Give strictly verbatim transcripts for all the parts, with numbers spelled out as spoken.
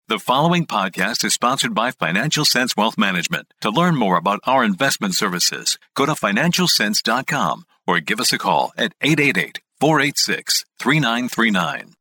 The following podcast is sponsored by Financial Sense Wealth Management. To learn more about our investment services, go to financial sense dot com or give us a call at eight eight eight, four eight six, three nine three nine.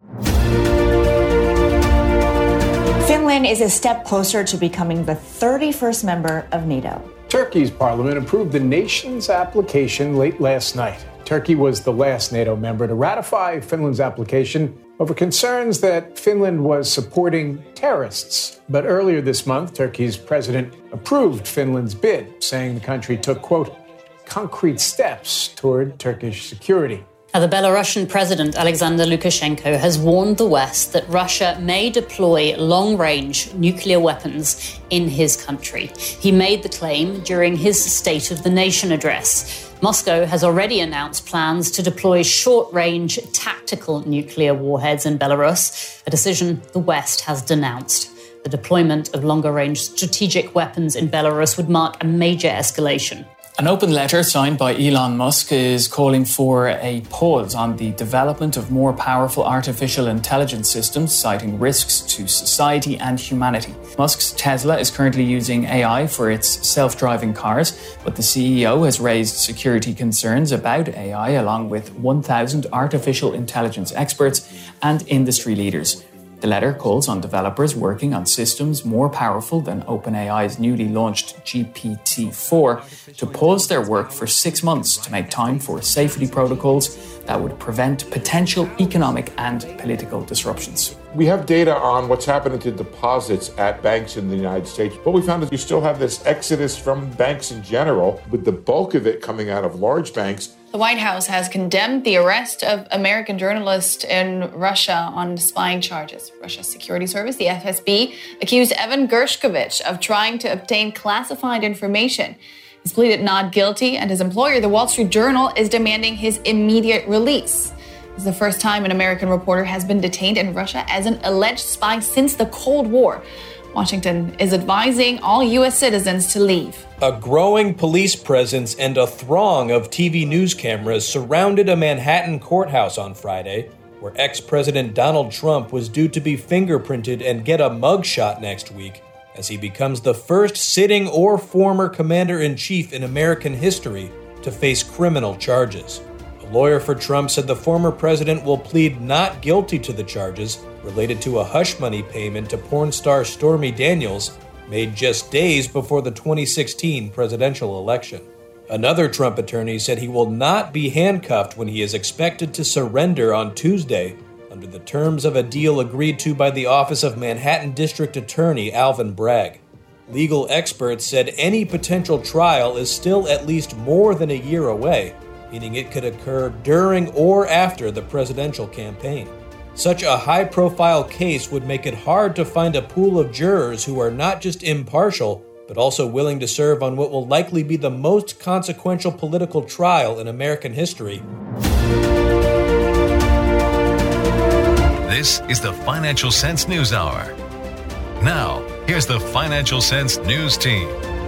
Finland is a step closer to becoming the thirty-first member of NATO. Turkey's parliament approved the nation's application late last night. Turkey was the last NATO member to ratify Finland's application over concerns that Finland was supporting terrorists. But earlier this month, Turkey's president approved Finland's bid, saying the country took, quote, concrete steps toward Turkish security. Now, the Belarusian president, Alexander Lukashenko, has warned the West that Russia may deploy long-range nuclear weapons in his country. He made the claim during his State of the Nation address. Moscow has already announced plans to deploy short-range tactical nuclear warheads in Belarus, a decision the West has denounced. The deployment of longer-range strategic weapons in Belarus would mark a major escalation. An open letter signed by Elon Musk is calling for a pause on the development of more powerful artificial intelligence systems, citing risks to society and humanity. Musk's Tesla is currently using A I for its self-driving cars, but the C E O has raised security concerns about A I along with one thousand artificial intelligence experts and industry leaders. The letter calls on developers working on systems more powerful than OpenAI's newly launched G P T four to pause their work for six months to make time for safety protocols that would prevent potential economic and political disruptions. We have data on what's happening to deposits at banks in the United States. What we found is you still have this exodus from banks in general, with the bulk of it coming out of large banks. The White House has condemned the arrest of American journalists in Russia on spying charges. Russia's security service, the F S B, accused Evan Gershkovich of trying to obtain classified information. He's pleaded not guilty, and his employer, the Wall Street Journal, is demanding his immediate release. This is the first time an American reporter has been detained in Russia as an alleged spy since the Cold War. Washington is advising all U S citizens to leave. A growing police presence and a throng of T V news cameras surrounded a Manhattan courthouse on Friday, where ex-President Donald Trump was due to be fingerprinted and get a mugshot next week, as he becomes the first sitting or former commander-in-chief in American history to face criminal charges. A lawyer for Trump said the former president will plead not guilty to the charges related to a hush money payment to porn star Stormy Daniels made just days before the twenty sixteen presidential election. Another Trump attorney said he will not be handcuffed when he is expected to surrender on Tuesday under the terms of a deal agreed to by the Office of Manhattan District Attorney Alvin Bragg. Legal experts said any potential trial is still at least more than a year away, meaning it could occur during or after the presidential campaign. Such a high-profile case would make it hard to find a pool of jurors who are not just impartial, but also willing to serve on what will likely be the most consequential political trial in American history. This is the Financial Sense News Hour. Now, here's the Financial Sense News Team.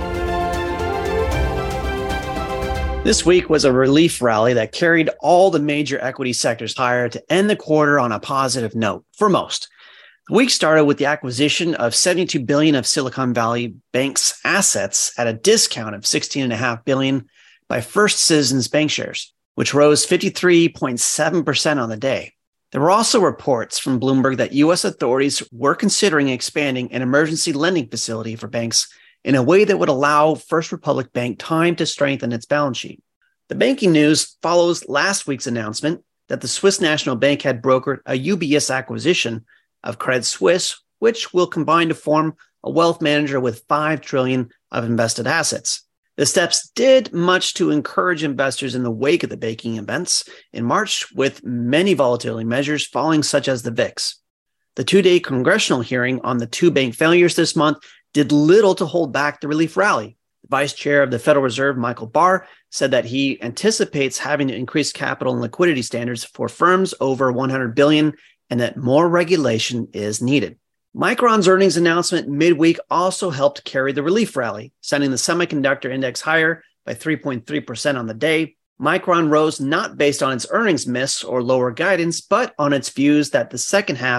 This week was a relief rally that carried all the major equity sectors higher to end the quarter on a positive note for most. The week started with the acquisition of seventy-two billion dollars of Silicon Valley Bank's assets at a discount of sixteen point five billion dollars by First Citizens Bank shares, which rose fifty-three point seven percent on the day. There were also reports from Bloomberg that U S authorities were considering expanding an emergency lending facility for banks in a way that would allow First Republic Bank time to strengthen its balance sheet. The banking news follows last week's announcement that the Swiss National Bank had brokered a U B S acquisition of Credit Suisse, which will combine to form a wealth manager with five trillion dollars of invested assets. The steps did much to encourage investors in the wake of the banking events in March, with many volatility measures falling, such as the V I X. The two-day congressional hearing on the two bank failures this month did little to hold back the relief rally. The vice chair of the Federal Reserve, Michael Barr, said that he anticipates having to increase capital and liquidity standards for firms over one hundred billion dollars and that more regulation is needed. Micron's earnings announcement midweek also helped carry the relief rally, sending the semiconductor index higher by three point three percent on the day. Micron rose not based on its earnings miss or lower guidance, but on its views that the second half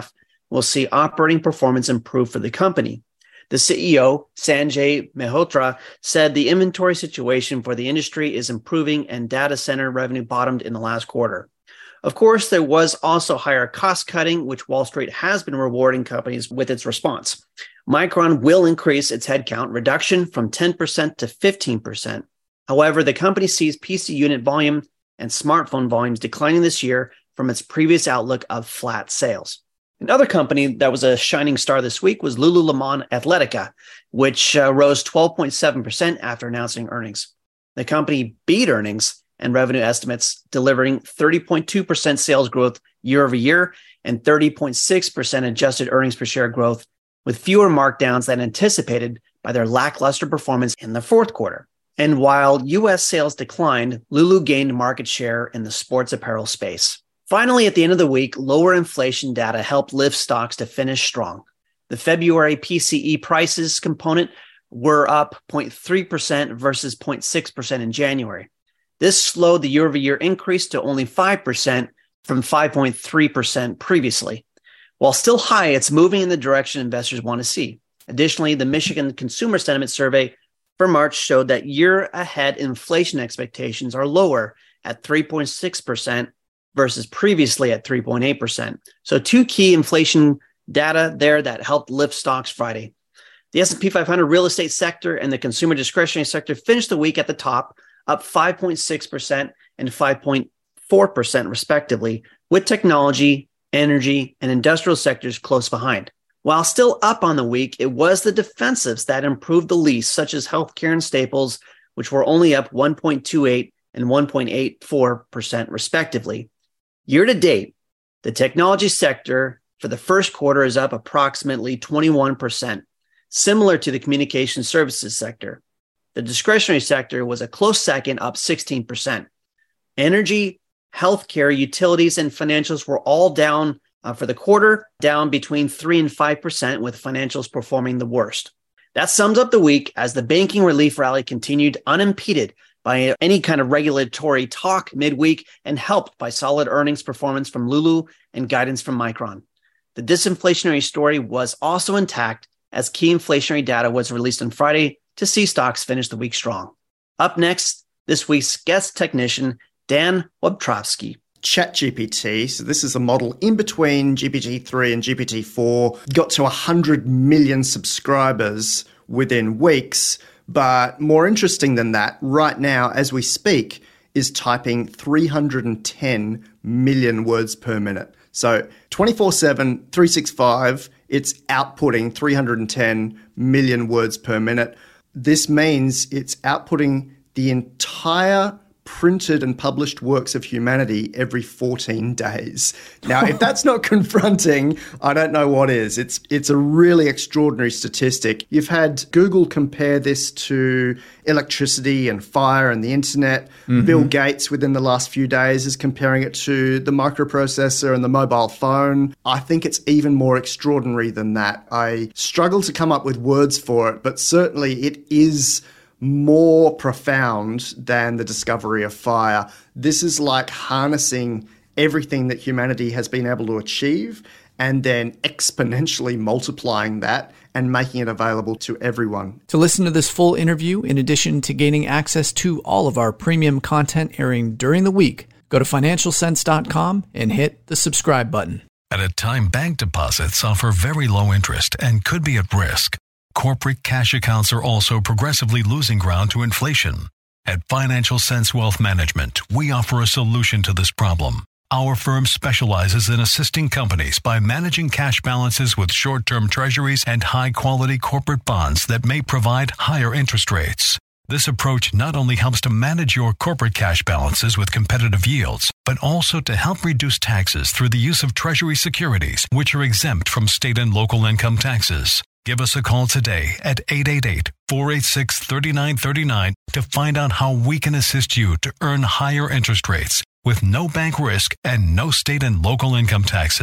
will see operating performance improve for the company. The C E O, Sanjay Mehrotra, said the inventory situation for the industry is improving and data center revenue bottomed in the last quarter. Of course, there was also higher cost cutting, which Wall Street has been rewarding companies with its response. Micron will increase its headcount reduction from ten percent to fifteen percent. However, the company sees P C unit volume and smartphone volumes declining this year from its previous outlook of flat sales. Another company that was a shining star this week was Lululemon Athletica, which uh, rose twelve point seven percent after announcing earnings. The company beat earnings and revenue estimates, delivering thirty point two percent sales growth year over year and thirty point six percent adjusted earnings per share growth, with fewer markdowns than anticipated by their lackluster performance in the fourth quarter. And while U S sales declined, Lulu gained market share in the sports apparel space. Finally, at the end of the week, lower inflation data helped lift stocks to finish strong. The February P C E prices component were up zero point three percent versus zero point six percent in January. This slowed the year-over-year increase to only five percent from five point three percent previously. While still high, it's moving in the direction investors want to see. Additionally, the Michigan Consumer Sentiment Survey for March showed that year-ahead inflation expectations are lower at three point six percent versus previously at three point eight percent. So two key inflation data there that helped lift stocks Friday. The S and P five hundred real estate sector and the consumer discretionary sector finished the week at the top, up five point six percent and five point four percent respectively, with technology, energy, and industrial sectors close behind. While still up on the week, it was the defensives that improved the least, such as healthcare and staples, which were only up one point two eight and one point eight four percent respectively. Year to date, the technology sector for the first quarter is up approximately twenty-one percent, similar to the communication services sector. The discretionary sector was a close second, up sixteen percent. Energy, healthcare, utilities, and financials were all down uh, for the quarter, down between three and five percent, with financials performing the worst. That sums up the week as the banking relief rally continued unimpeded by any kind of regulatory talk midweek and helped by solid earnings performance from Lulu and guidance from Micron. The disinflationary story was also intact as key inflationary data was released on Friday to see stocks finish the week strong. Up next, this week's guest technician, Dan Wobtrowski. ChatGPT, so this is a model in between G P T three and G P T four, got to one hundred million subscribers within weeks. But more interesting than that, right now, as we speak, is typing three hundred ten million words per minute. So twenty-four seven, three sixty-five, it's outputting three hundred ten million words per minute. This means it's outputting the entire printed and published works of humanity every fourteen days. Now, if that's not confronting, I don't know what is. It's it's a really extraordinary statistic. You've had Google compare this to electricity and fire and the internet. Mm-hmm. Bill Gates, within the last few days, is comparing it to the microprocessor and the mobile phone. I think it's even more extraordinary than that. I struggle to come up with words for it, but certainly it is more profound than the discovery of fire. This is like harnessing everything that humanity has been able to achieve and then exponentially multiplying that and making it available to everyone. To listen to this full interview, in addition to gaining access to all of our premium content airing during the week, go to financial sense dot com and hit the subscribe button. At a time, bank deposits offer very low interest and could be at risk. Corporate cash accounts are also progressively losing ground to inflation. At Financial Sense Wealth Management, we offer a solution to this problem. Our firm specializes in assisting companies by managing cash balances with short-term treasuries and high-quality corporate bonds that may provide higher interest rates. This approach not only helps to manage your corporate cash balances with competitive yields, but also to help reduce taxes through the use of treasury securities, which are exempt from state and local income taxes. Give us a call today at eight eight eight, four eight six, three nine three nine to find out how we can assist you to earn higher interest rates with no bank risk and no state and local income taxes.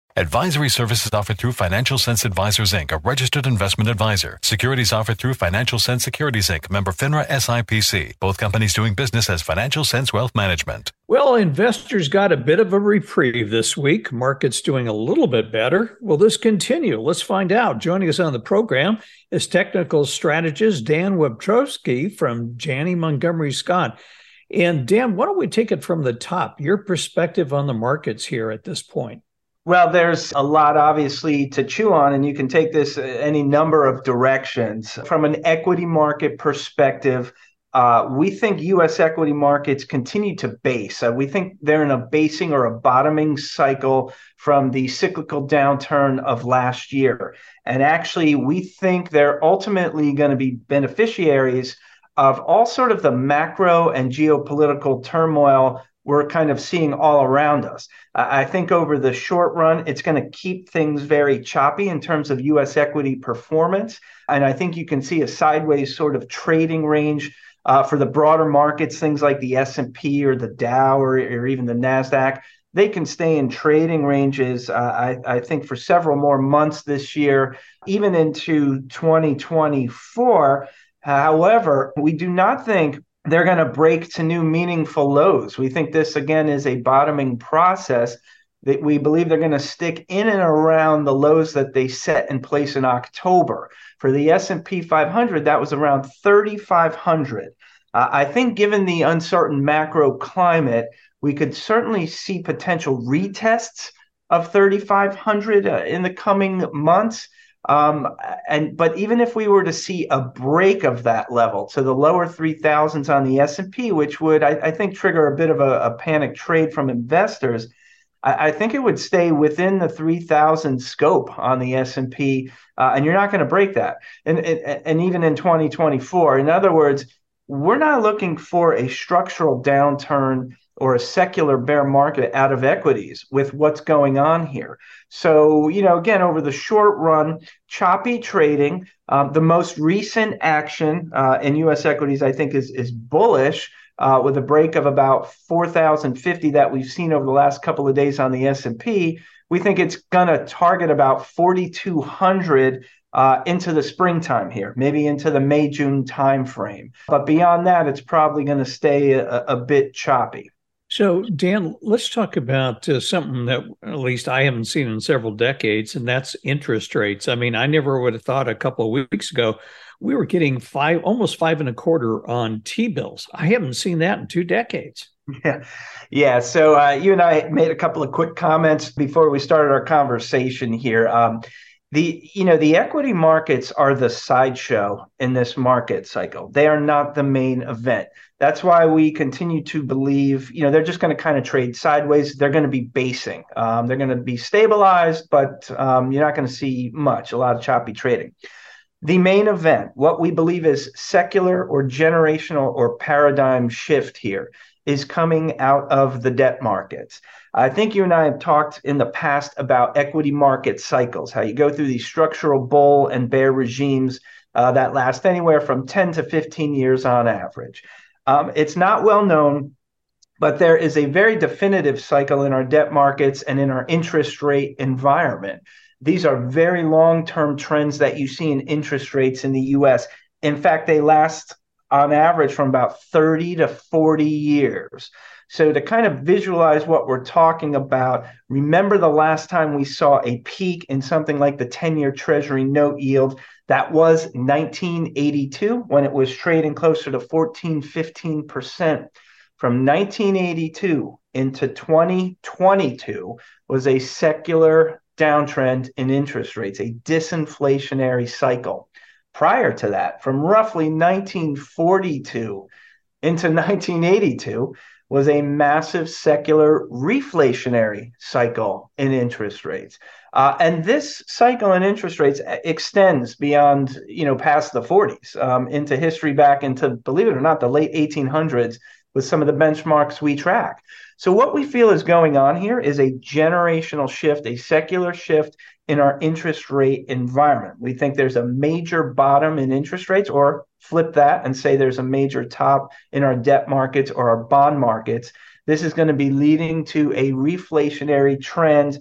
Advisory services offered through Financial Sense Advisors, Incorporated, a registered investment advisor. Securities offered through Financial Sense Securities, Incorporated, member FINRA S I P C. Both companies doing business as Financial Sense Wealth Management. Well, investors got a bit of a reprieve this week. Markets doing a little bit better. Will this continue? Let's find out. Joining us on the program is technical strategist Dan Webtrowski from Janney Montgomery Scott. And Dan, why don't we take it from the top? Your perspective on the markets here at this point. Well, there's a lot, obviously, to chew on, and you can take this any number of directions. From an equity market perspective, uh, we think U S equity markets continue to base. Uh, we think they're in a basing or a bottoming cycle from the cyclical downturn of last year. And actually, we think they're ultimately going to be beneficiaries of all sort of the macro and geopolitical turmoil we're kind of seeing all around us. I think over the short run, it's going to keep things very choppy in terms of U S equity performance. And I think you can see a sideways sort of trading range uh, for the broader markets, things like the S and P or the Dow or, or even the NASDAQ. They can stay in trading ranges, uh, I, I think, for several more months this year, even into twenty twenty-four. However, we do not think they're going to break to new meaningful lows. We think this, again, is a bottoming process that we believe they're going to stick in and around the lows that they set in place in October. For the S and P five hundred, that was around thirty-five hundred. Uh, I think given the uncertain macro climate, we could certainly see potential retests of thirty-five hundred uh, in the coming months. Um, and but even if we were to see a break of that level to the lower three thousands on the S and P, which would, I, I think, trigger a bit of a, a panic trade from investors, I, I think it would stay within the three thousand scope on the S and P, uh, and you're not going to break that. And, and, and even in twenty twenty-four, in other words, we're not looking for a structural downturn or a secular bear market out of equities with what's going on here. So, you know, again, over the short run, choppy trading. Um, the most recent action uh, in U S equities, I think, is is bullish uh, with a break of about four thousand fifty that we've seen over the last couple of days on the S and P. We think it's going to target about forty-two hundred uh, into the springtime here, maybe into the May, June timeframe. But beyond that, it's probably going to stay a, a bit choppy. So, Dan, let's talk about uh, something that at least I haven't seen in several decades, and that's interest rates. I mean, I never would have thought a couple of weeks ago we were getting five, almost five and a quarter on T-bills. I haven't seen that in two decades. Yeah, yeah. So uh, you and I made a couple of quick comments before we started our conversation here. Um, the you know the equity markets are the sideshow in this market cycle. They are not the main event. That's why we continue to believe, you know, they're just going to kind of trade sideways. They're going to be basing. Um, they're going to be stabilized, but um, you're not going to see much, a lot of choppy trading. The main event, what we believe is secular or generational or paradigm shift here, is coming out of the debt markets. I think you and I have talked in the past about equity market cycles, how you go through these structural bull and bear regimes uh, that last anywhere from ten to fifteen years on average. Um, it's not well known, but there is a very definitive cycle in our debt markets and in our interest rate environment. These are very long-term trends that you see in interest rates in the U S. In fact, they last on average from about thirty to forty years. So to kind of visualize what we're talking about, remember the last time we saw a peak in something like the ten-year Treasury note yield. That was nineteen eighty-two, when it was trading closer to fourteen, fifteen percent. From nineteen eighty-two into twenty twenty-two was a secular downtrend in interest rates, a disinflationary cycle. Prior to that, from roughly nineteen forty-two into nineteen eighty-two, was a massive secular reflationary cycle in interest rates. Uh, and this cycle in interest rates extends beyond, you know, past the forties, um, into history back into, believe it or not, the late eighteen hundreds with some of the benchmarks we track. So what we feel is going on here is a generational shift, a secular shift in our interest rate environment. We think there's a major bottom in interest rates, or flip that and say there's a major top in our debt markets or our bond markets. This is going to be leading to a reflationary trend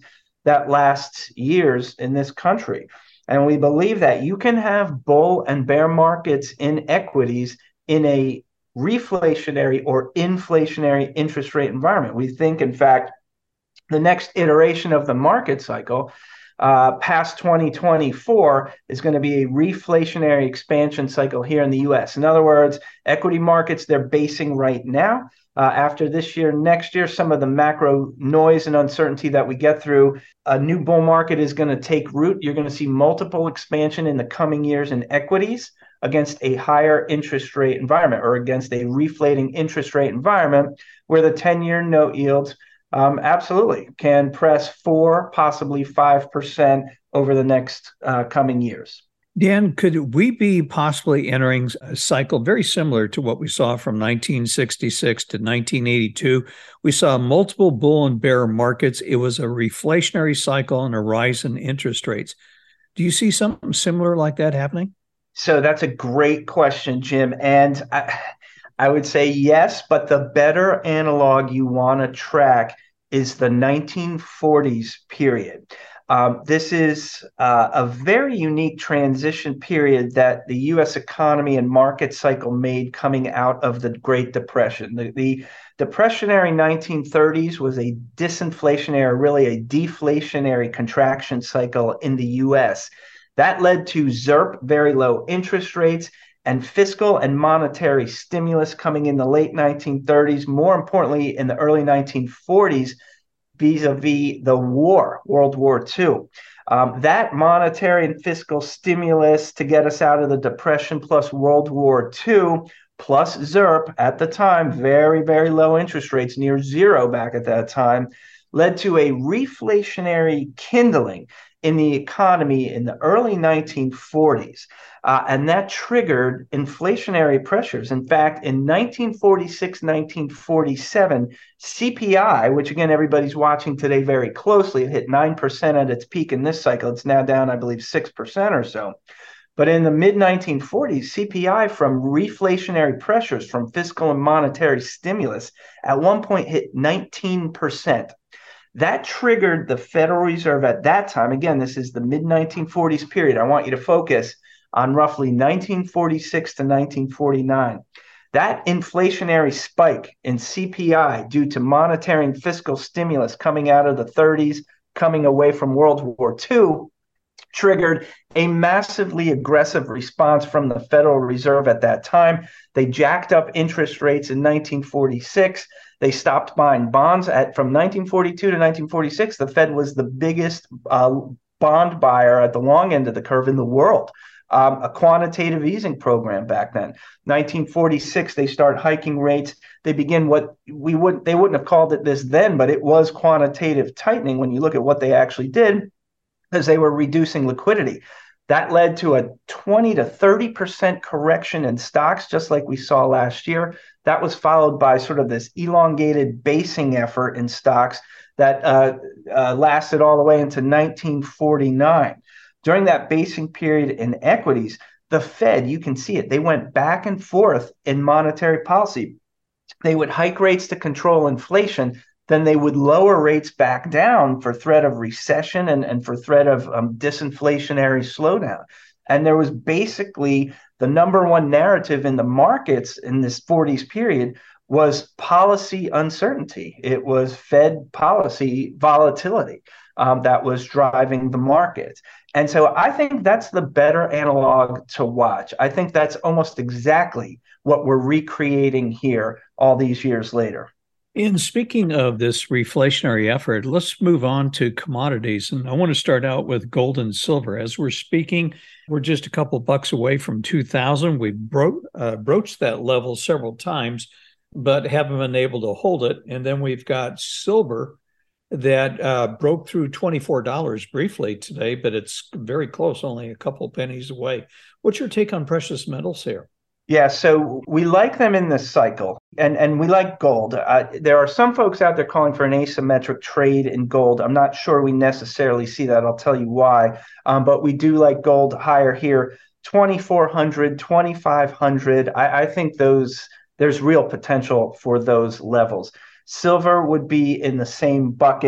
that lasts years in this country. And we believe that you can have bull and bear markets in equities in a reflationary or inflationary interest rate environment. We think, in fact, the next iteration of the market cycle uh, past twenty twenty-four is going to be a reflationary expansion cycle here in the U S. In other words, equity markets, they're basing right now. Uh, after this year, next year, some of the macro noise and uncertainty that we get through, a new bull market is going to take root. You're going to see multiple expansion in the coming years in equities against a higher interest rate environment, or against a reflating interest rate environment where the ten-year note yields um, absolutely can press four, possibly five percent over the next uh, coming years. Dan, could we be possibly entering a cycle very similar to what we saw from nineteen sixty-six to nineteen eighty-two? We saw multiple bull and bear markets. It was a reflationary cycle and a rise in interest rates. Do you see something similar like that happening? So that's a great question, Jim. And I, I would say yes, but the better analog you want to track is the nineteen forties period. Um, this is uh, a very unique transition period that the U S economy and market cycle made coming out of the Great Depression. The, the depressionary nineteen thirties was a disinflationary, really a deflationary contraction cycle in the U S. That led to Z E R P, very low interest rates, and fiscal and monetary stimulus coming in the late nineteen thirties, more importantly in the early nineteen forties, vis-a-vis the war, World War Two. Um, that monetary and fiscal stimulus to get us out of the Depression plus World War Two, plus Z E R P at the time, very, very low interest rates, near zero back at that time, led to a reflationary kindling in the economy in the early nineteen forties. Uh, and that triggered inflationary pressures. In fact, in nineteen forty-six, nineteen forty-seven, C P I, which again, everybody's watching today very closely, it hit nine percent at its peak in this cycle. It's now down, I believe, six percent or so. But in the mid nineteen forties, C P I from reflationary pressures from fiscal and monetary stimulus at one point hit nineteen percent. That triggered the Federal Reserve at that time. Again, this is the mid nineteen forties period. I want you to focus on roughly nineteen forty-six to nineteen forty-nine. That inflationary spike in C P I due to monetary and fiscal stimulus coming out of the thirties, coming away from World War Two, triggered a massively aggressive response from the Federal Reserve at that time. They jacked up interest rates in nineteen forty-six. They stopped buying bonds. At from nineteen forty-two to nineteen forty-six, the Fed was the biggest uh, bond buyer at the long end of the curve in the world. Um, a quantitative easing program back then. nineteen forty-six, they start hiking rates. They begin what we would they wouldn't have called it this then, but it was quantitative tightening when you look at what they actually did, because they were reducing liquidity. That led to a twenty to thirty percent correction in stocks, just like we saw last year. That was followed by sort of this elongated basing effort in stocks that uh, uh, lasted all the way into nineteen forty-nine. During that basing period in equities, the Fed, you can see it, they went back and forth in monetary policy. They would hike rates to control inflation, then they would lower rates back down for threat of recession and, and for threat of um, disinflationary slowdown. And there was basically the number one narrative in the markets in this forties period was policy uncertainty. It was Fed policy volatility um, that was driving the markets. And so I think that's the better analog to watch. I think that's almost exactly what we're recreating here all these years later. In speaking of this reflationary effort, let's move on to commodities. And I want to start out with gold and silver. As we're speaking, we're just a couple bucks away from two thousand. We bro- uh, broached that level several times, but haven't been able to hold it. And then we've got silver that uh, broke through twenty-four dollars briefly today, but it's very close, only a couple pennies away. What's your take on precious metals here? Yeah, so we like them in this cycle, and, and we like gold. Uh, there are some folks out there calling for an asymmetric trade in gold. I'm not sure we necessarily see that. I'll tell you why. Um, but we do like gold higher here, twenty-four hundred, twenty-five hundred. I, I think those there's real potential for those levels. Silver would be in the same bucket.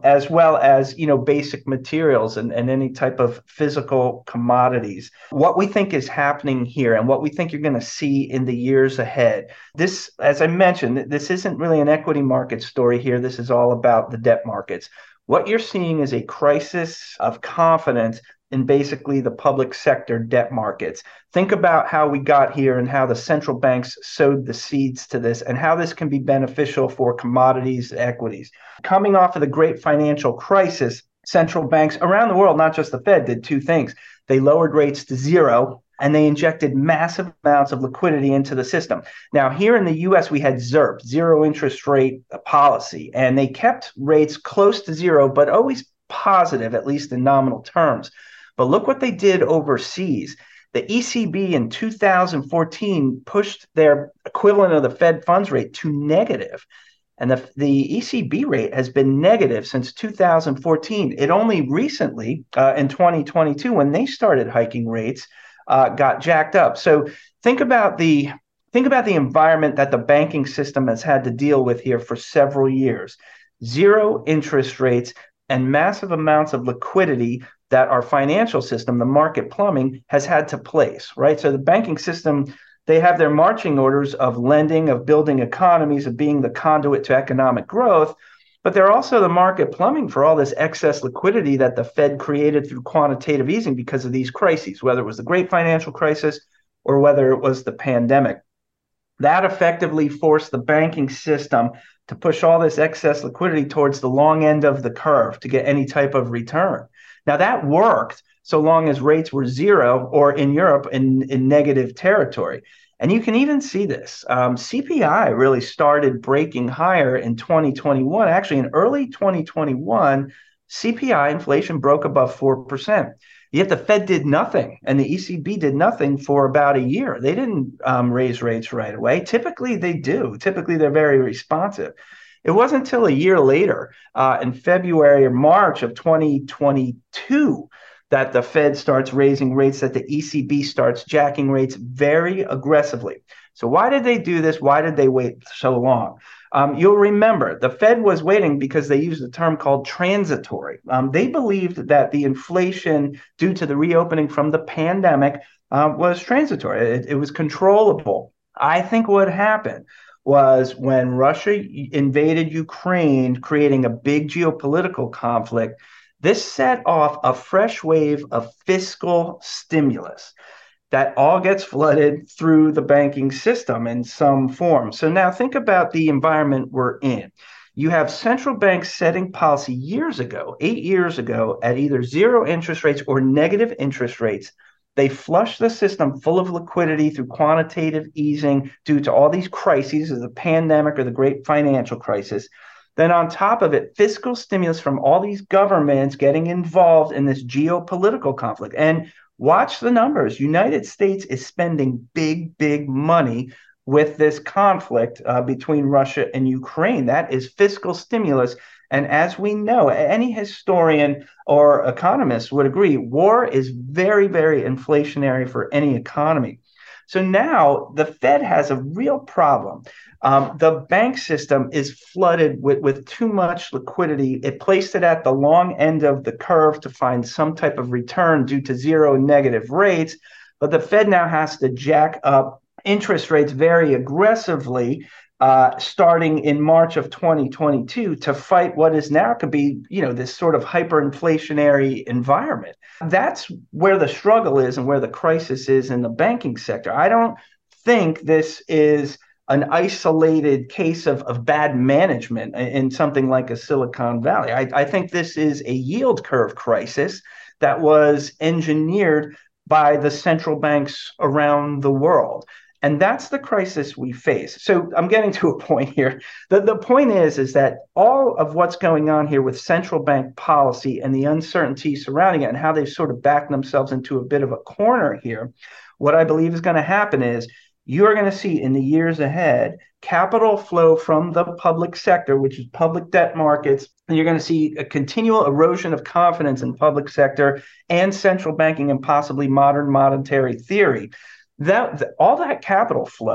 as well as, you know, basic materials and, and any type of physical commodities. What we think is happening here and what we think you're going to see in the years ahead, this, as I mentioned, this isn't really an equity market story here. This is all about the debt markets. What you're seeing is a crisis of confidence in basically the public sector debt markets. Think about how we got here and how the central banks sowed the seeds to this and how this can be beneficial for commodities, equities. Coming off of the great financial crisis, central banks around the world, not just the Fed, did two things. They lowered rates to zero and they injected massive amounts of liquidity into the system. Now, here in the U S, we had ZIRP, zero interest rate policy, and they kept rates close to zero, but always positive, at least in nominal terms. But look what they did overseas. The E C B in two thousand fourteen pushed their equivalent of the Fed funds rate to negative. And the, the E C B rate has been negative since two thousand fourteen. It only recently, uh, in twenty twenty-two, when they started hiking rates, uh, got jacked up. So think about the think about the environment that the banking system has had to deal with here for several years. Zero interest rates and massive amounts of liquidity that our financial system, the market plumbing, has had to place, right? So the banking system, they have their marching orders of lending, of building economies, of being the conduit to economic growth, but they're also the market plumbing for all this excess liquidity that the Fed created through quantitative easing because of these crises, whether it was the great financial crisis or whether it was the pandemic. That effectively forced the banking system to push all this excess liquidity towards the long end of the curve to get any type of return. Now, that worked so long as rates were zero or in Europe in, in negative territory. And you can even see this. Um, C P I really started breaking higher in twenty twenty-one. Actually, in early twenty twenty-one, C P I inflation broke above four percent. Yet the Fed did nothing and the E C B did nothing for about a year. They didn't um, raise rates right away. Typically, they do. Typically, they're very responsive. It wasn't until a year later, uh, in February or March of twenty twenty-two, that the Fed starts raising rates, that the E C B starts jacking rates very aggressively. So why did they do this? Why did they wait so long? Um, you'll remember the Fed was waiting because they used a term called transitory. Um, they believed that the inflation due to the reopening from the pandemic uh, was transitory. It, it was controllable. I think what happened was when Russia invaded Ukraine, creating a big geopolitical conflict, this set off a fresh wave of fiscal stimulus that all gets flooded through the banking system in some form. So now think about the environment we're in. You have central banks setting policy years ago, eight years ago, at either zero interest rates or negative interest rates. They flushed the system full of liquidity through quantitative easing due to all these crises of the pandemic or the great financial crisis. Then on top of it, fiscal stimulus from all these governments getting involved in this geopolitical conflict. And watch the numbers. United States is spending big, big money with this conflict uh, between Russia and Ukraine. That is fiscal stimulus. And as we know, any historian or economist would agree, war is very, very inflationary for any economy. So now the Fed has a real problem. Um, the bank system is flooded with, with too much liquidity. It placed it at the long end of the curve to find some type of return due to zero negative rates. But the Fed now has to jack up interest rates very aggressively uh, starting in March of twenty twenty-two to fight what is now could be, you know, this sort of hyperinflationary environment. That's where the struggle is and where the crisis is in the banking sector. I don't think this is an isolated case of, of bad management in something like a Silicon Valley. I, I think this is a yield curve crisis that was engineered by the central banks around the world. And that's the crisis we face. So I'm getting to a point here. The, the point is, is that all of what's going on here with central bank policy and the uncertainty surrounding it and how they've sort of backed themselves into a bit of a corner here, what I believe is going to happen is you're going to see in the years ahead capital flow from the public sector, which is public debt markets, and you're going to see a continual erosion of confidence in public sector and central banking and possibly modern monetary theory. That all that capital flow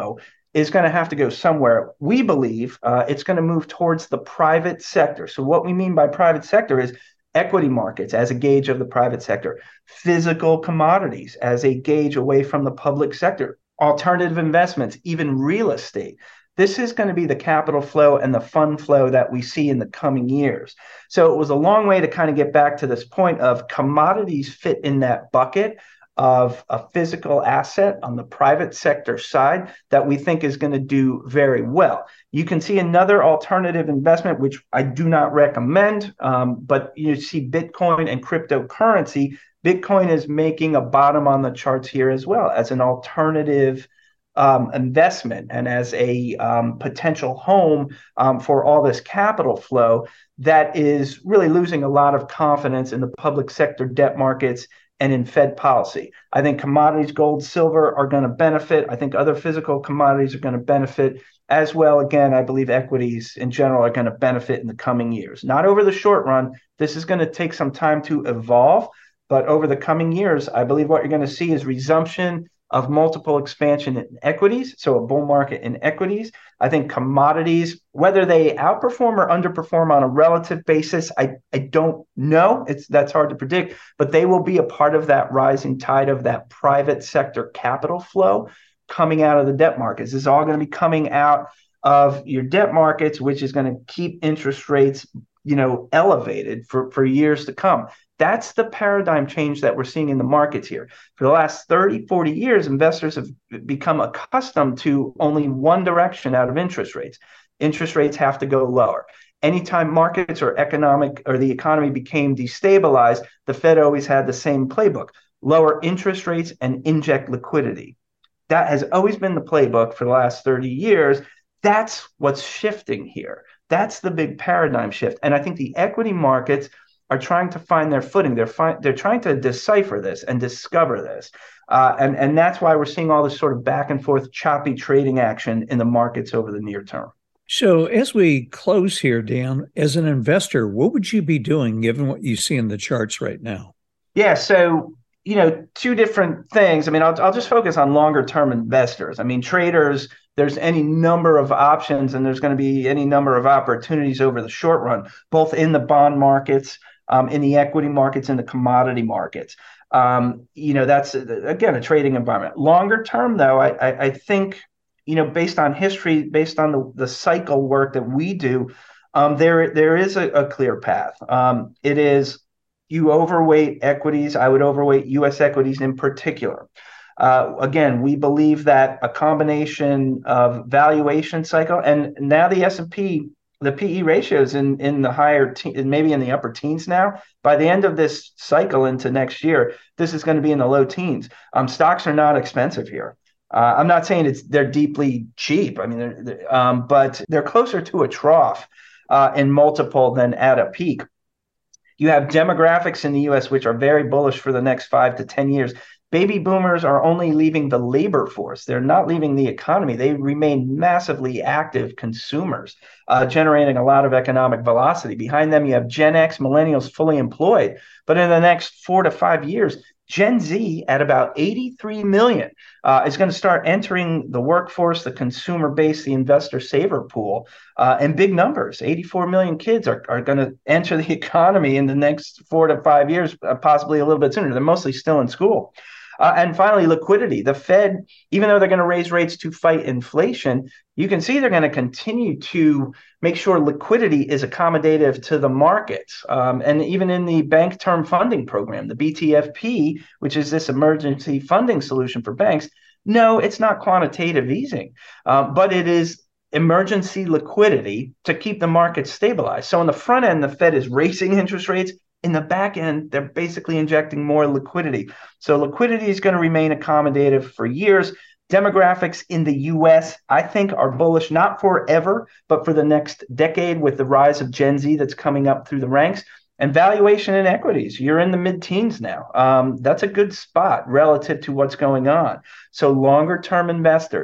is going to have to go somewhere. We believe uh, it's going to move towards the private sector. So what we mean by private sector is equity markets as a gauge of the private sector, physical commodities as a gauge away from the public sector, alternative investments, even real estate. This is going to be the capital flow and the fund flow that we see in the coming years. So it was a long way to kind of get back to this point of commodities fit in that bucket of a physical asset on the private sector side that we think is going to do very well. You can see another alternative investment, which I do not recommend, um, but you see Bitcoin and cryptocurrency. Bitcoin is making a bottom on the charts here as well as an alternative um, investment and as a um, potential home um, for all this capital flow that is really losing a lot of confidence in the public sector debt markets and in Fed policy. I think commodities, gold, silver are going to benefit. I think other physical commodities are going to benefit as well. Again, I believe equities in general are going to benefit in the coming years. Not over the short run. This is going to take some time to evolve, but over the coming years, I believe what you're going to see is resumption of multiple expansion in equities, so a bull market in equities. I think commodities, whether they outperform or underperform on a relative basis, I, I don't know. It's that's hard to predict, but they will be a part of that rising tide of that private sector capital flow coming out of the debt markets. This is all going to be coming out of your debt markets, which is going to keep interest rates, you know, elevated for, for years to come. That's the paradigm change that we're seeing in the markets here. For the last thirty, forty years, investors have become accustomed to only one direction out of interest rates. Interest rates have to go lower. Anytime markets or economic or the economy became destabilized, the Fed always had the same playbook: lower interest rates and inject liquidity. That has always been the playbook for the last thirty years. That's what's shifting here. That's the big paradigm shift. And I think the equity markets are trying to find their footing. They're fi- they're trying to decipher this and discover this. Uh, and, and that's why we're seeing all this sort of back and forth choppy trading action in the markets over the near term. So as we close here, Dan, as an investor, what would you be doing given what you see in the charts right now? Yeah, so, you know, two different things. I mean, I'll, I'll just focus on longer term investors. I mean, traders, there's any number of options and there's going to be any number of opportunities over the short run, both in the bond markets, Um, in the equity markets, in the commodity markets. Um, you know, that's, again, a trading environment. Longer term, though, I, I, I think, you know, based on history, based on the, the cycle work that we do, um, there there is a, a clear path. Um, it is you overweight equities. I would overweight U S equities in particular. Uh, again, we believe that a combination of valuation cycle, and now the S and P, the P E ratios in, in the higher, te- maybe in the upper teens now. By the end of this cycle into next year, this is going to be in the low teens. Um, stocks are not expensive here. Uh, I'm not saying it's they're deeply cheap. I mean, they're, they're, um, but they're closer to a trough uh, in multiple than at a peak. You have demographics in the U S which are very bullish for the next five to ten years. Baby boomers are only leaving the labor force. They're not leaving the economy. They remain massively active consumers, uh, generating a lot of economic velocity. Behind them, you have Gen X, millennials fully employed. But in the next four to five years, Gen Z at about eighty-three million uh, is going to start entering the workforce, the consumer base, the investor saver pool, uh, in big numbers. eighty-four million kids are, are going to enter the economy in the next four to five years, uh, possibly a little bit sooner. They're mostly still in school. Uh, and finally, liquidity. The Fed, even though they're going to raise rates to fight inflation, you can see they're going to continue to make sure liquidity is accommodative to the markets. Um, and even in the Bank Term Funding Program, the B T F P, which is this emergency funding solution for banks, no, it's not quantitative easing, um, but it is emergency liquidity to keep the market stabilized. So on the front end, the Fed is raising interest rates. In the back end, they're basically injecting more liquidity. So liquidity is going to remain accommodative for years. Demographics in the U S, I think, are bullish, not forever, but for the next decade with the rise of Gen Z that's coming up through the ranks. And valuation in equities, you're in the mid-teens now. Um, that's a good spot relative to what's going on. So longer-term investors.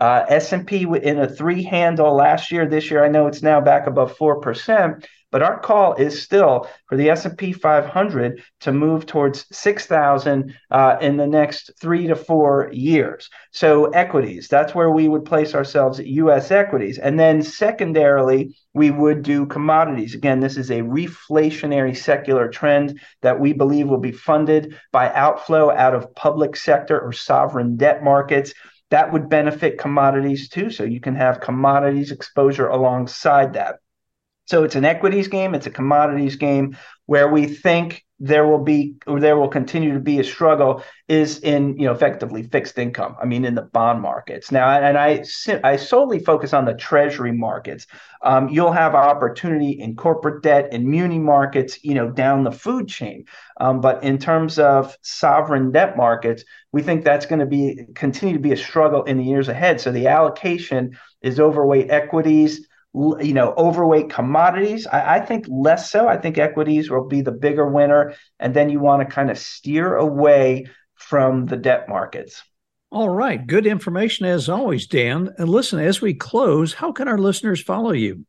Uh, S and P in a three handle last year. This year, I know it's now back above four percent. But our call is still for the S and P five hundred to move towards six thousand uh, in the next three to four years. So equities, that's where we would place ourselves at U S equities. And then secondarily, we would do commodities. Again, this is a reflationary secular trend that we believe will be funded by outflow out of public sector or sovereign debt markets. That would benefit commodities too. So you can have commodities exposure alongside that. So it's an equities game, it's a commodities game. Where we think there will be, or there will continue to be a struggle is in, you know, effectively fixed income. I mean, in the bond markets. Now, and I, I solely focus on the treasury markets. Um, you'll have opportunity in corporate debt and muni markets, you know, down the food chain. Um, but in terms of sovereign debt markets, we think that's going to be continue to be a struggle in the years ahead. So the allocation is overweight equities, you know, overweight commodities. I, I think less so. I think equities will be the bigger winner. And then you want to kind of steer away from the debt markets. All right. Good information as always, Dan. And listen, as we close, how can our listeners follow you?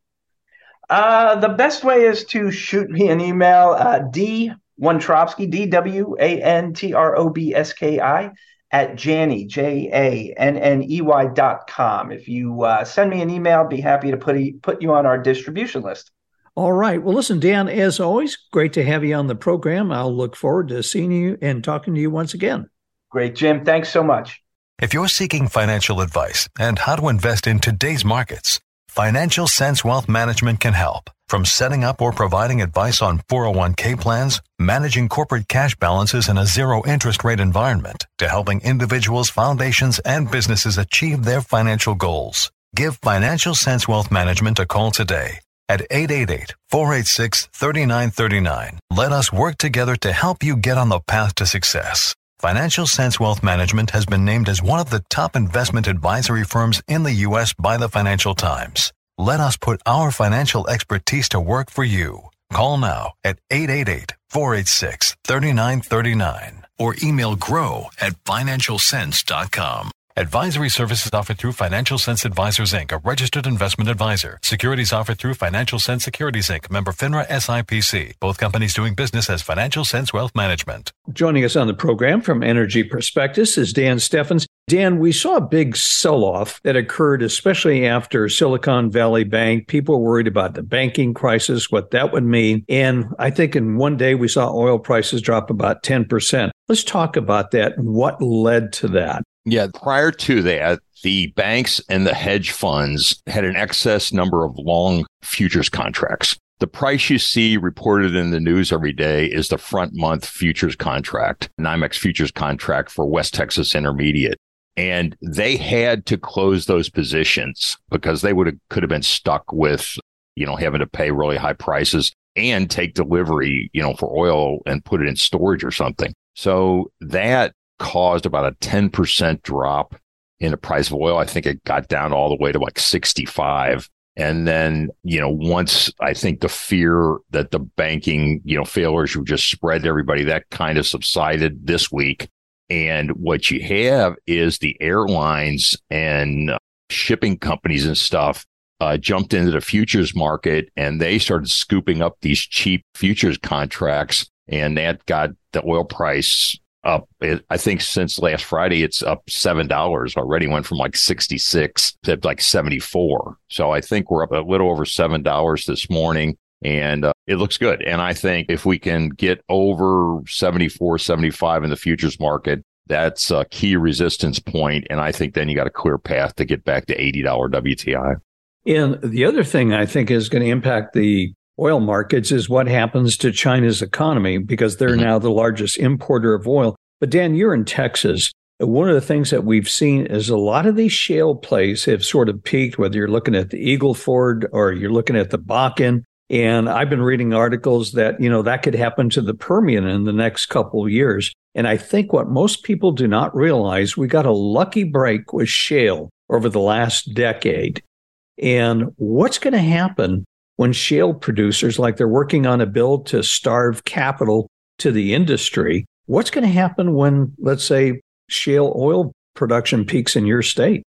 Uh, the best way is to shoot me an email, uh, D Wontrobski, D W A N T R O B S K I, at Janney, J A N N E Y dot com. If you uh, send me an email, I'd be happy to put, a, put you on our distribution list. All right. Well, listen, Dan, as always, great to have you on the program. I'll look forward to seeing you and talking to you once again. Great, Jim. Thanks so much. If you're seeking financial advice and how to invest in today's markets, Financial Sense Wealth Management can help. From setting up or providing advice on four oh one k plans, managing corporate cash balances in a zero interest rate environment, to helping individuals, foundations, and businesses achieve their financial goals. Give Financial Sense Wealth Management a call today at eight eight eight, four eight six, three nine three nine. Let us work together to help you get on the path to success. Financial Sense Wealth Management has been named as one of the top investment advisory firms in the U S by the Financial Times. Let us put our financial expertise to work for you. Call now at eight eight eight, four eight six, three nine three nine or email grow at financial sense dot com. Advisory services offered through Financial Sense Advisors, Incorporated, a registered investment advisor. Securities offered through Financial Sense Securities, Incorporated, member FINRA S I P C. Both companies doing business as Financial Sense Wealth Management. Joining us on the program from Energy Perspectives is Dan Steffens. Dan, we saw a big sell-off that occurred, especially after Silicon Valley Bank. People were worried about the banking crisis, what that would mean. And I think in one day we saw oil prices drop about ten percent. Let's talk about that and what led to that. Yeah, prior to that, the banks and the hedge funds had an excess number of long futures contracts. The price you see reported in the news every day is the front month futures contract, NYMEX futures contract for West Texas Intermediate. And they had to close those positions because they would have could have been stuck with, you know, having to pay really high prices and take delivery, you know, for oil and put it in storage or something. So that caused about a ten percent drop in the price of oil. I think it got down all the way to like sixty-five. And then, you know, once I think the fear that the banking, you know, failures would just spread to everybody, that kind of subsided this week. And what you have is the airlines and shipping companies and stuff uh, jumped into the futures market, and they started scooping up these cheap futures contracts, and that got the oil price up. It, I think since last Friday, it's up seven dollars already, went from like sixty-six to like seventy-four. So I think we're up a little over seven dollars this morning, and uh, it looks good. And I think if we can get over seventy-four, seventy-five in the futures market, that's a key resistance point. And I think then you got a clear path to get back to eighty dollars W T I. And the other thing I think is going to impact the oil markets is what happens to China's economy, because they're mm-hmm. now the largest importer of oil. But Dan, you're in Texas. One of the things that we've seen is a lot of these shale plays have sort of peaked, whether you're looking at the Eagle Ford or you're looking at the Bakken. And I've been reading articles that, you know, that could happen to the Permian in the next couple of years. And I think what most people do not realize, we got a lucky break with shale over the last decade. And what's going to happen when shale producers, like they're working on a bill to starve capital to the industry? What's going to happen when, let's say, shale oil production peaks in your state?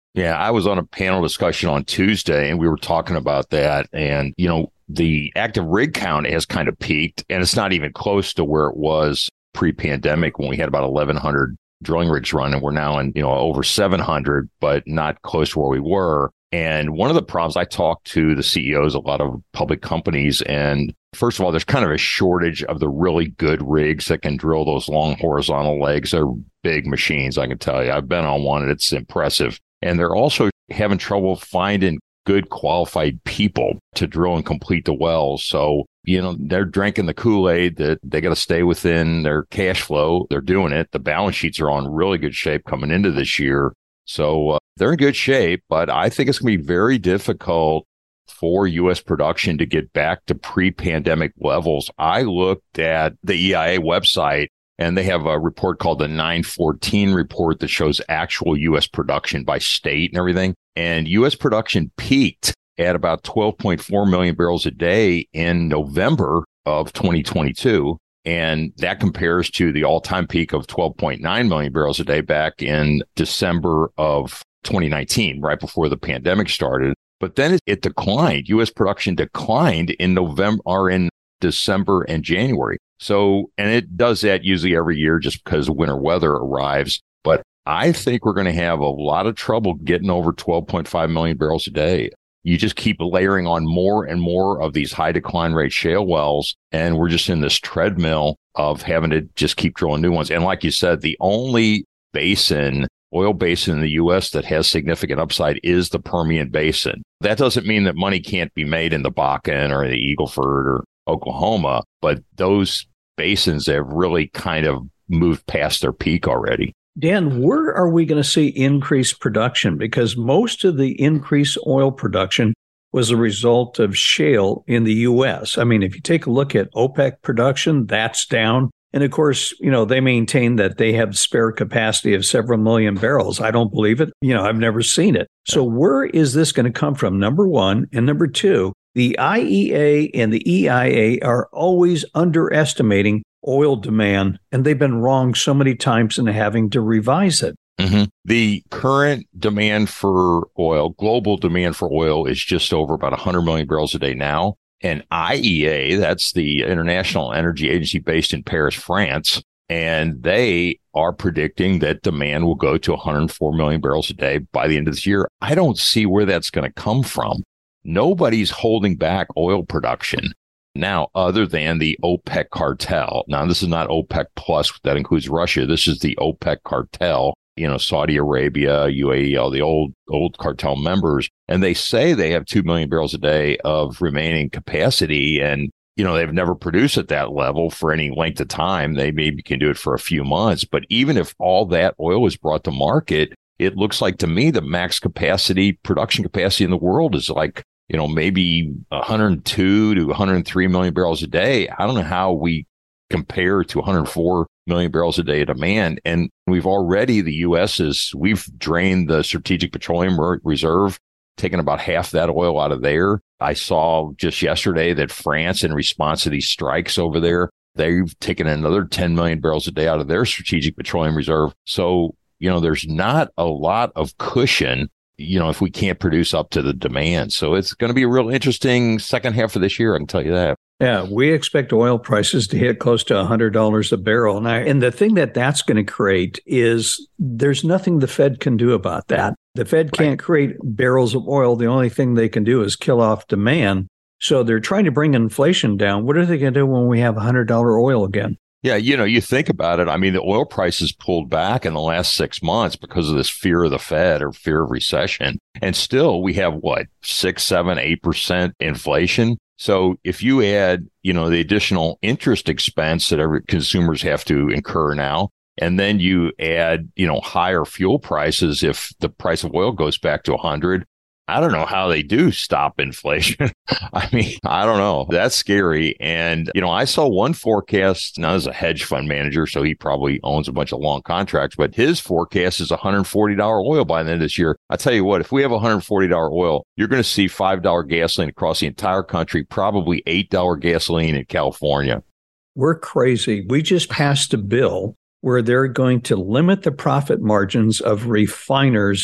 Yeah, I was on a panel discussion on Tuesday, and we were talking about that. And, you know, the active rig count has kind of peaked, and it's not even close to where it was pre-pandemic when we had about eleven hundred drilling rigs running. We're now in, you know, over seven hundred, but not close to where we were. And one of the problems, I talked to the C E Os of a lot of public companies, and first of all, there's kind of a shortage of the really good rigs that can drill those long horizontal legs. They're big machines, I can tell you. I've been on one, and it's impressive. And they're also having trouble finding good qualified people to drill and complete the wells. So, you know, they're drinking the Kool-Aid that they got to stay within their cash flow. They're doing it. The balance sheets are on really good shape coming into this year. So uh, they're in good shape, but I think it's going to be very difficult for U S production to get back to pre-pandemic levels. I looked at the E I A website, and they have a report called the nine fourteen report that shows actual U S production by state and everything. And U S production peaked at about twelve point four million barrels a day in November of twenty twenty-two. And that compares to the all-time peak of twelve point nine million barrels a day back in December of twenty nineteen, right before the pandemic started. But then it, it declined. U S production declined in November or in December and January. So, and it does that usually every year just because winter weather arrives. But I think we're going to have a lot of trouble getting over twelve point five million barrels a day. You just keep layering on more and more of these high decline rate shale wells, and we're just in this treadmill of having to just keep drilling new ones. And like you said, the only basin, oil basin in the U S that has significant upside is the Permian Basin. That doesn't mean that money can't be made in the Bakken or the Eagle Ford or Oklahoma, but those basins have really kind of moved past their peak already. Dan, where are we going to see increased production? Because most of the increased oil production was a result of shale in the U S. I mean, if you take a look at OPEC production, that's down. And of course, you know, they maintain that they have spare capacity of several million barrels. I don't believe it. You know, I've never seen it. So where is this going to come from? Number one. And number two, the I E A and the E I A are always underestimating oil demand, and they've been wrong so many times in having to revise it. Mm-hmm. The current demand for oil, global demand for oil, is just over about one hundred million barrels a day now. And I E A, that's the International Energy Agency based in Paris, France, and they are predicting that demand will go to one hundred four million barrels a day by the end of this year. I don't see where that's going to come from. Nobody's holding back oil production now other than the OPEC cartel. Now, this is not OPEC plus, that includes Russia. This is the OPEC cartel, you know, Saudi Arabia, U A E, all the old, old cartel members. And they say they have two million barrels a day of remaining capacity. And, you know, they've never produced at that level for any length of time. They maybe can do it for a few months. But even if all that oil is brought to market, it looks like to me the max capacity, production capacity in the world is like, you know, maybe one hundred two to one hundred three million barrels a day. I don't know how we compare to one hundred four million barrels a day of demand. And we've already, the U S is, we've drained the Strategic Petroleum Reserve, taken about half that oil out of there. I saw just yesterday that France, in response to these strikes over there, they've taken another ten million barrels a day out of their Strategic Petroleum Reserve. So, you know, there's not a lot of cushion, you know, if we can't produce up to the demand. So it's going to be a real interesting second half of this year, I can tell you that. Yeah, we expect oil prices to hit close to one hundred dollars a barrel. Now, and the thing that that's going to create is there's nothing the Fed can do about that. The Fed can't right. create barrels of oil. The only thing they can do is kill off demand. So they're trying to bring inflation down. What are they going to do when we have one hundred dollars oil again? Yeah, you know, you think about it. I mean, the oil prices pulled back in the last six months because of this fear of the Fed or fear of recession. And still, we have what, six, seven, eight percent inflation. So if you add, you know, the additional interest expense that every consumers have to incur now, and then you add, you know, higher fuel prices if the price of oil goes back to one hundred, I don't know how they do stop inflation. I mean, I don't know. That's scary. And, you know, I saw one forecast, now as a hedge fund manager, so he probably owns a bunch of long contracts, but his forecast is one hundred forty dollars oil by the end of this year. I tell you what, if we have one hundred forty dollars oil, you're going to see five dollars gasoline across the entire country, probably eight dollars gasoline in California. We're crazy. We just passed a bill where they're going to limit the profit margins of refiners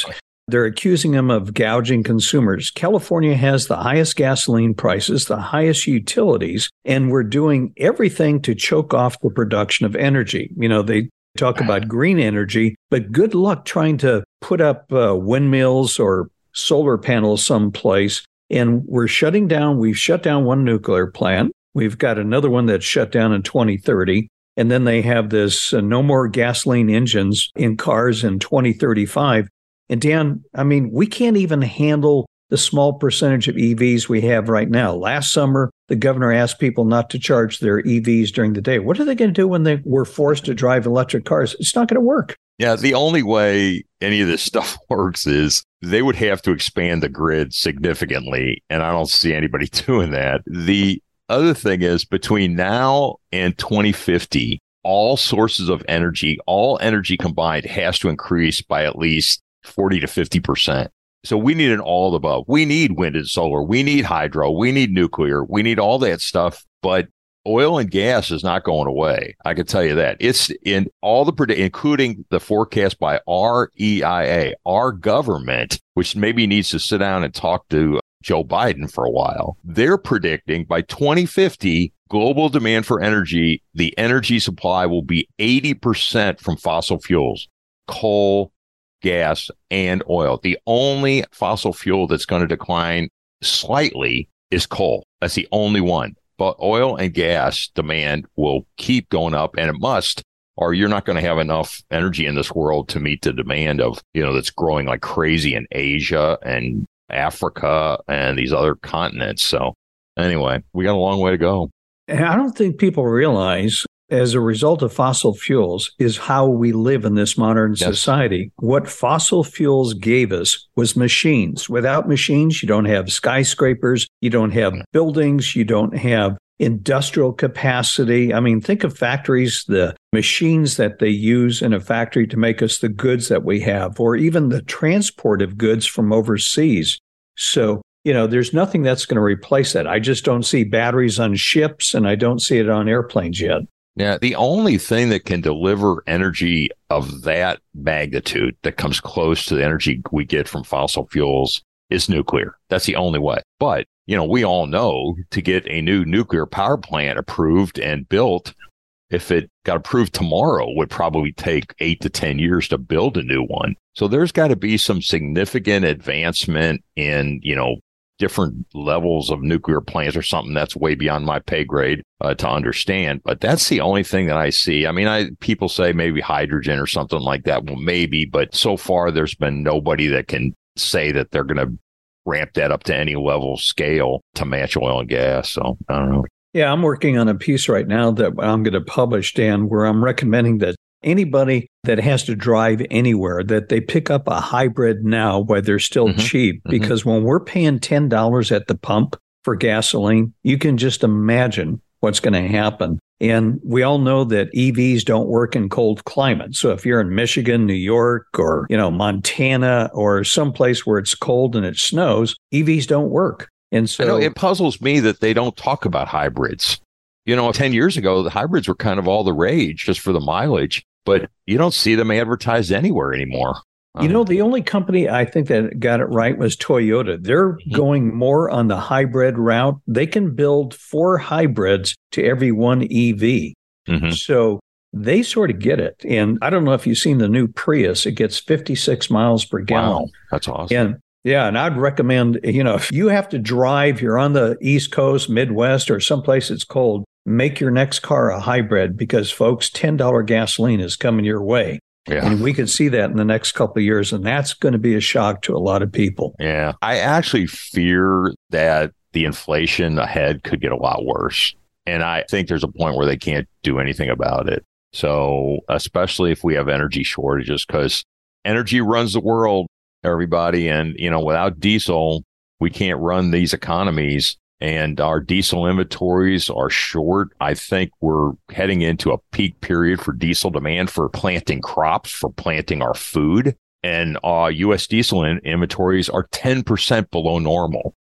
They're accusing them of gouging consumers. California has the highest gasoline prices, the highest utilities, and we're doing everything to choke off the production of energy. You know, they talk about green energy, but good luck trying to put up uh, windmills or solar panels someplace. And we're shutting down, we've shut down one nuclear plant. We've got another one that's shut down in twenty thirty. And then they have this uh, no more gasoline engines in cars in twenty thirty-five. And Dan, I mean, we can't even handle the small percentage of E Vs we have right now. Last summer, the governor asked people not to charge their E Vs during the day. What are they going to do when they were forced to drive electric cars? It's not going to work. Yeah, the only way any of this stuff works is they would have to expand the grid significantly, and I don't see anybody doing that. The other thing is, between now and twenty fifty, all sources of energy, all energy combined, has to increase by at least forty to fifty percent. So we need an all of the above. We need wind and solar. We need hydro. We need nuclear. We need all that stuff. But oil and gas is not going away. I can tell you that. It's in all the, including the forecast by R E I A, our government, which maybe needs to sit down and talk to Joe Biden for a while. They're predicting by twenty fifty, global demand for energy, the energy supply will be eighty percent from fossil fuels, coal, gas, and oil. The only fossil fuel that's going to decline slightly is coal. That's the only one. But oil and gas demand will keep going up, and it must, or you're not going to have enough energy in this world to meet the demand of, you know, that's growing like crazy in Asia and Africa and these other continents. So anyway, we got a long way to go. And I don't think people realize, as a result of fossil fuels, is how we live in this modern yes. society. What fossil fuels gave us was machines. Without machines, you don't have skyscrapers, you don't have buildings, you don't have industrial capacity. I mean, think of factories, the machines that they use in a factory to make us the goods that we have, or even the transport of goods from overseas. So, you know, there's nothing that's going to replace that. I just don't see batteries on ships, and I don't see it on airplanes yet. Yeah, the only thing that can deliver energy of that magnitude that comes close to the energy we get from fossil fuels is nuclear. That's the only way. But, you know, we all know to get a new nuclear power plant approved and built, if it got approved tomorrow, would probably take eight to ten years to build a new one. So there's got to be some significant advancement in, you know, different levels of nuclear plants or something that's way beyond my pay grade uh, to understand. But that's the only thing that I see. I mean, I people say maybe hydrogen or something like that. Well, maybe, but so far there's been nobody that can say that they're going to ramp that up to any level scale to match oil and gas. So I don't know. Yeah, I'm working on a piece right now that I'm going to publish, Dan, where I'm recommending that anybody that has to drive anywhere, that they pick up a hybrid now while they're still mm-hmm. cheap. Mm-hmm. Because when we're paying ten dollars at the pump for gasoline, you can just imagine what's going to happen. And we all know that E Vs don't work in cold climates. So if you're in Michigan, New York, or, you know, Montana, or someplace where it's cold and it snows, E Vs don't work. And so I know, it puzzles me that they don't talk about hybrids. You know, ten years ago, the hybrids were kind of all the rage just for the mileage. But you don't see them advertised anywhere anymore. You know, the only company I think that got it right was Toyota. They're mm-hmm. going more on the hybrid route. They can build four hybrids to every one E V. Mm-hmm. So they sort of get it. And I don't know if you've seen the new Prius. It gets fifty-six miles per gallon. Wow, that's awesome. And yeah, and I'd recommend, you know, if you have to drive, you're on the East Coast, Midwest, or someplace it's cold, make your next car a hybrid because, folks, ten dollars gasoline is coming your way. Yeah. And we could see that in the next couple of years, and that's going to be a shock to a lot of people. Yeah. I actually fear that the inflation ahead could get a lot worse. And I think there's a point where they can't do anything about it. So especially if we have energy shortages, because energy runs the world, everybody. And, you know, without diesel, we can't run these economies. And our diesel inventories are short. I think we're heading into a peak period for diesel demand for planting crops, for planting our food. And uh, U S diesel in- inventories are ten percent below normal.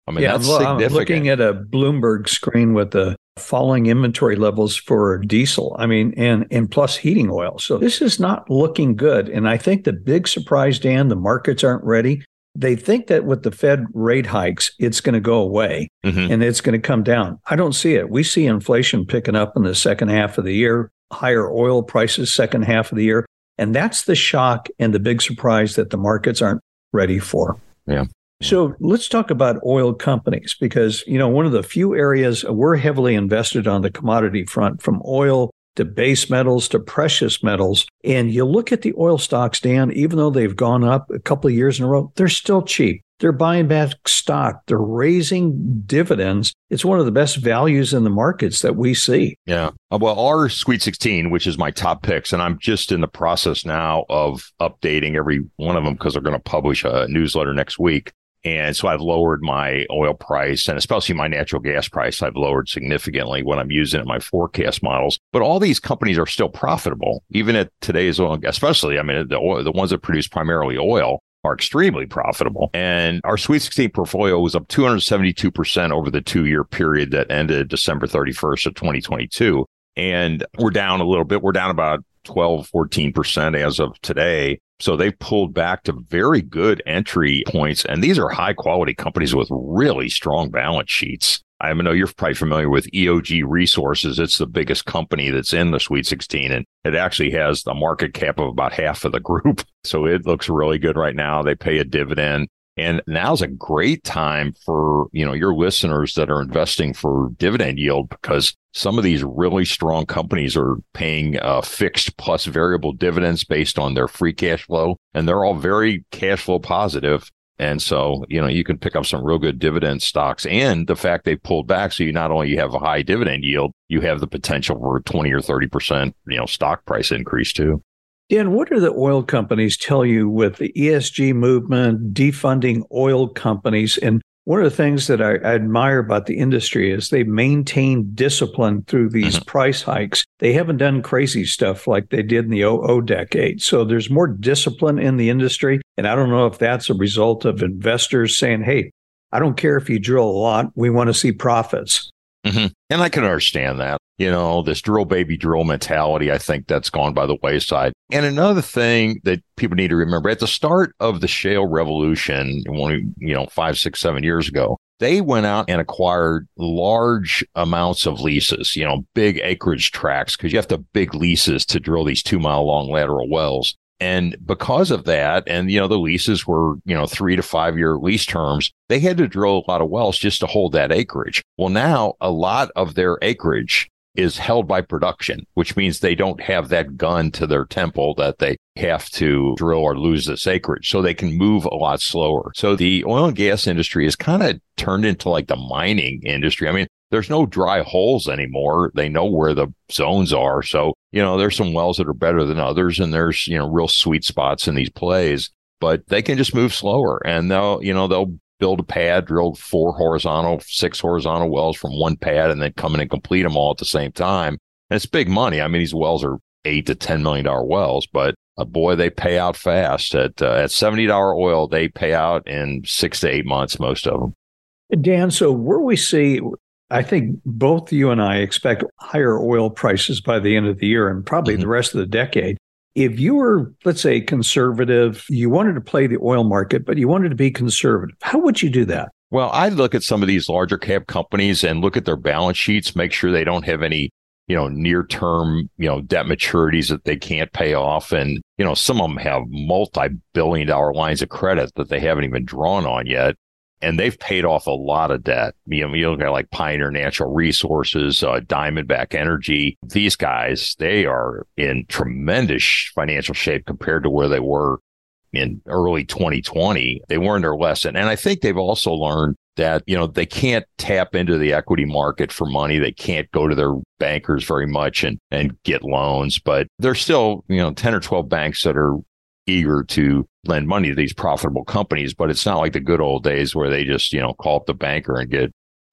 I mean, yeah, that's well, significant. I'm looking at a Bloomberg screen with the falling inventory levels for diesel. I mean, and, and plus heating oil. So this is not looking good. And I think the big surprise, Dan, the markets aren't ready. They think that with the Fed rate hikes, it's going to go away mm-hmm. and it's going to come down. I don't see it. We see inflation picking up in the second half of the year, higher oil prices second half of the year. And that's the shock and the big surprise that the markets aren't ready for. Yeah. So let's talk about oil companies, because, you know, one of the few areas we're heavily invested on the commodity front, from oil to base metals to precious metals. And you look at the oil stocks, Dan, even though they've gone up a couple of years in a row, they're still cheap. They're buying back stock. They're raising dividends. It's one of the best values in the markets that we see. Yeah. Well, our Sweet sixteen, which is my top picks, and I'm just in the process now of updating every one of them because they're going to publish a newsletter next week. And so I've lowered my oil price, and especially my natural gas price, I've lowered significantly when I'm using it in my forecast models. But all these companies are still profitable, even at today's oil, especially, I mean, the oil, the ones that produce primarily oil are extremely profitable. And our Sweet sixteen portfolio was up two hundred seventy-two percent over the two-year period that ended December thirty-first of twenty twenty-two. And we're down a little bit. We're down about twelve, fourteen percent as of today. So they've pulled back to very good entry points. And these are high quality companies with really strong balance sheets. I know you're probably familiar with E O G Resources. It's the biggest company that's in the Sweet sixteen, and it actually has a market cap of about half of the group. So it looks really good right now. They pay a dividend. And now's a great time for, you know, your listeners that are investing for dividend yield, because some of these really strong companies are paying uh, fixed plus variable dividends based on their free cash flow. And they're all very cash flow positive. And so, you know, you can pick up some real good dividend stocks, and the fact they pulled back. So you not only have a high dividend yield, you have the potential for a twenty or thirty percent, you know, stock price increase too. Dan, what do the oil companies tell you with the E S G movement, defunding oil companies? And one of the things that I, I admire about the industry is they maintain discipline through these mm-hmm. price hikes. They haven't done crazy stuff like they did in the oh oh decade. So there's more discipline in the industry. And I don't know if that's a result of investors saying, hey, I don't care if you drill a lot. We want to see profits. Mm-hmm. And I can understand that. You know, this drill baby drill mentality, I think that's gone by the wayside. And another thing that people need to remember, at the start of the shale revolution, when, you know, five, six, seven years ago, they went out and acquired large amounts of leases, you know, big acreage tracts, because you have to have big leases to drill these two mile long lateral wells. And because of that, and, you know, the leases were, you know, three to five year lease terms, they had to drill a lot of wells just to hold that acreage. Well, now a lot of their acreage is held by production, which means they don't have that gun to their temple that they have to drill or lose this acreage. So they can move a lot slower. So the oil and gas industry is kind of turned into like the mining industry. I mean, there's no dry holes anymore. They know where the zones are. So, you know, there's some wells that are better than others, and there's, you know, real sweet spots in these plays, but they can just move slower, and they'll, you know, they'll build a pad, drill four horizontal, six horizontal wells from one pad, and then come in and complete them all at the same time. And it's big money. I mean, these wells are eight to ten million dollar wells, but uh, boy, they pay out fast. At uh, at seventy dollar oil, they pay out in six to eight months, most of them. Dan, so where we see, I think both you and I expect higher oil prices by the end of the year and probably mm-hmm. the rest of the decade. If you were, let's say, conservative, you wanted to play the oil market, but you wanted to be conservative, how would you do that? Well, I'd look at some of these larger cap companies and look at their balance sheets, make sure they don't have any, you know, near-term, you know, debt maturities that they can't pay off. And, you know, some of them have multi-billion dollar lines of credit that they haven't even drawn on yet. And they've paid off a lot of debt. You know, you look at like Pioneer Natural Resources, uh, Diamondback Energy. These guys, they are in tremendous financial shape compared to where they were in early twenty twenty. They learned their lesson. And I think they've also learned that, you know, they can't tap into the equity market for money. They can't go to their bankers very much and, and get loans. But there's still, you know, ten or twelve banks that are eager to lend money to these profitable companies, but it's not like the good old days where they just, you know, call up the banker and get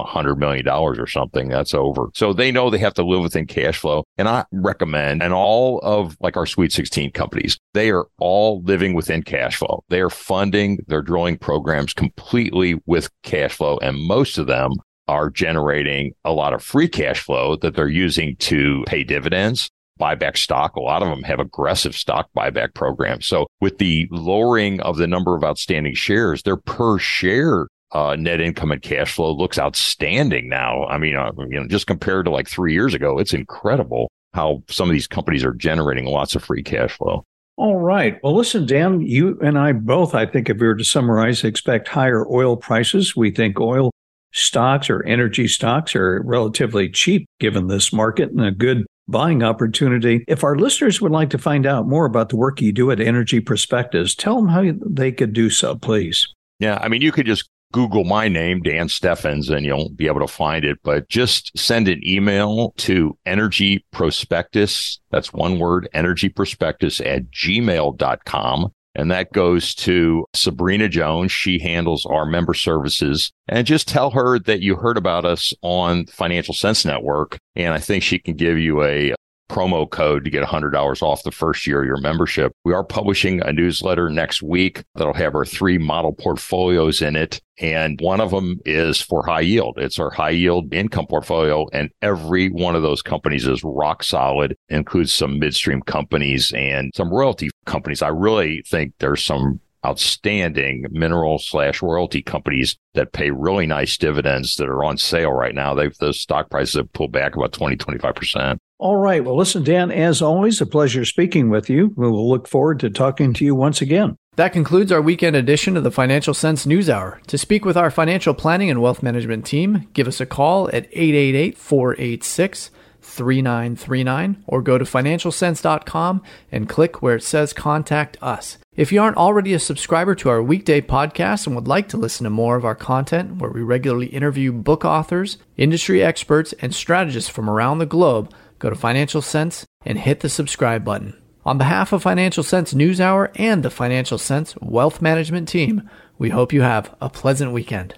one hundred million dollars or something, that's over. So they know they have to live within cash flow. And I recommend, and all of like our Sweet sixteen companies, they are all living within cash flow. They are funding their drilling programs completely with cash flow. And most of them are generating a lot of free cash flow that they're using to pay dividends, buy back stock. A lot of them have aggressive stock buyback programs. So with the lowering of the number of outstanding shares, their per share uh, net income and cash flow looks outstanding now. I mean, uh, you know, just compared to like three years ago, it's incredible how some of these companies are generating lots of free cash flow. All right. Well, listen, Dan, you and I both, I think if we were to summarize, expect higher oil prices. We think oil stocks or energy stocks are relatively cheap given this market and a good buying opportunity. If our listeners would like to find out more about the work you do at Energy Perspectives, tell them how they could do so, please. Yeah, I mean, you could just Google my name, Dan Steffens, and you'll be able to find it. But just send an email to Energy Prospectus. That's one word, Energy Prospectus at gmail dot com. And that goes to Sabrina Jones. She handles our member services. And just tell her that you heard about us on Financial Sense Network. And I think she can give you a promo code to get one hundred dollars off the first year of your membership. We are publishing a newsletter next week that'll have our three model portfolios in it. And one of them is for high yield. It's our high yield income portfolio. And every one of those companies is rock solid, includes some midstream companies and some royalty companies. I really think there's some outstanding mineral slash royalty companies that pay really nice dividends that are on sale right now. They've, those stock prices have pulled back about twenty, twenty-five percent. All right. Well, listen, Dan, as always, a pleasure speaking with you. We will look forward to talking to you once again. That concludes our weekend edition of the Financial Sense News Hour. To speak with our financial planning and wealth management team, give us a call at eight eight eight, four eight six, three nine three nine or go to financial sense dot com and click where it says Contact Us. If you aren't already a subscriber to our weekday podcast and would like to listen to more of our content, where we regularly interview book authors, industry experts, and strategists from around the globe, go to Financial Sense and hit the subscribe button. On behalf of Financial Sense News Hour and the Financial Sense Wealth Management team, we hope you have a pleasant weekend.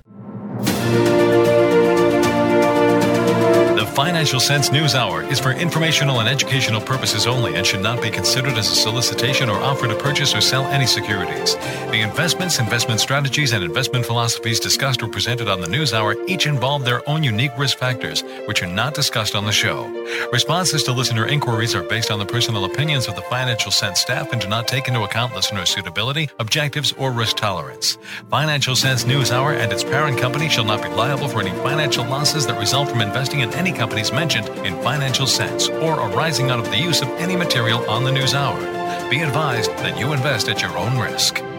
The Financial Sense News Hour is for informational and educational purposes only and should not be considered as a solicitation or offer to purchase or sell any securities. The investments, investment strategies, and investment philosophies discussed or presented on the News Hour each involve their own unique risk factors, which are not discussed on the show. Responses to listener inquiries are based on the personal opinions of the Financial Sense staff and do not take into account listener suitability, objectives, or risk tolerance. Financial Sense News Hour and its parent company shall not be liable for any financial losses that result from investing in any companies mentioned in Financial Sense or arising out of the use of any material on the News Hour. Be advised that you invest at your own risk.